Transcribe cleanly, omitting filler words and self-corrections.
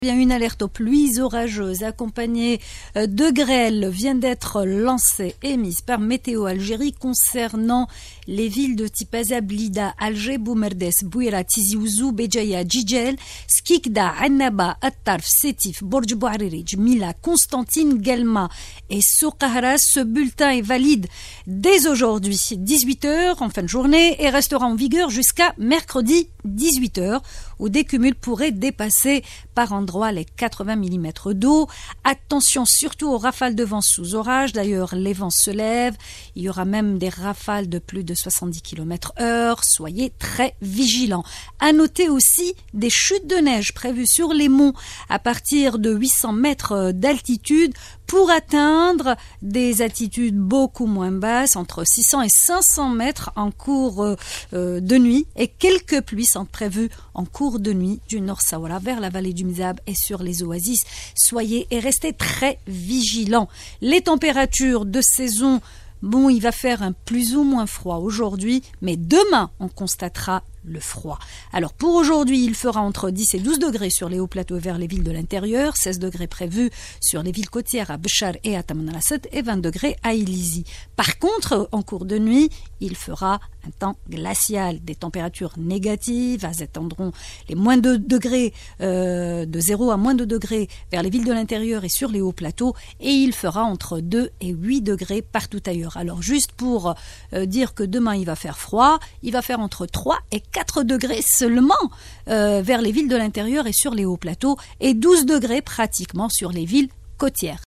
Bien, une alerte aux pluies orageuses accompagnée de grêle vient d'être lancée, émise par Météo Algérie concernant les villes de Tipaza, Blida, Alger, Boumerdes, Bouira, Tizi Ouzou, Béjaïa, Djidjel, Skikda, Annaba, Attarf, Sétif, Borj Bouhariri, Mila, Constantine, Guelma et Soukahra. Ce bulletin est valide dès aujourd'hui, 18h en fin de journée, et restera en vigueur jusqu'à mercredi 18h, où des cumuls pourraient dépasser par endroits les 80 mm d'eau. Attention surtout aux rafales de vent sous orage. D'ailleurs, les vents se lèvent. Il y aura même des rafales de plus de 70 km/h. Soyez très vigilants. À noter aussi des chutes de neige prévues sur les monts à partir de 800 mètres d'altitude pour atteindre des altitudes beaucoup moins basses, entre 600 et 500 mètres en cours de nuit, et quelques pluies sont prévues en cours de nuit du Nord Saoura vers la vallée du Mzab et sur les oasis. Soyez et restez très vigilants. Les températures de saison, bon, il va faire un plus ou moins froid aujourd'hui, mais demain, on constatera le froid. Alors pour aujourd'hui, il fera entre 10 et 12 degrés sur les hauts plateaux vers les villes de l'intérieur, 16 degrés prévus sur les villes côtières à Béchar et à Tamanrasset et 20 degrés à Ilizi. Par contre, en cours de nuit, il fera un temps glacial, des températures négatives atteindront les moins 2 degrés, de 0 à moins 2 degrés vers les villes de l'intérieur et sur les hauts plateaux, et il fera entre 2 et 8 degrés partout ailleurs. Alors juste pour dire que demain il va faire froid, il va faire entre 3 et 4 degrés seulement vers les villes de l'intérieur et sur les hauts plateaux, et 12 degrés pratiquement sur les villes côtières.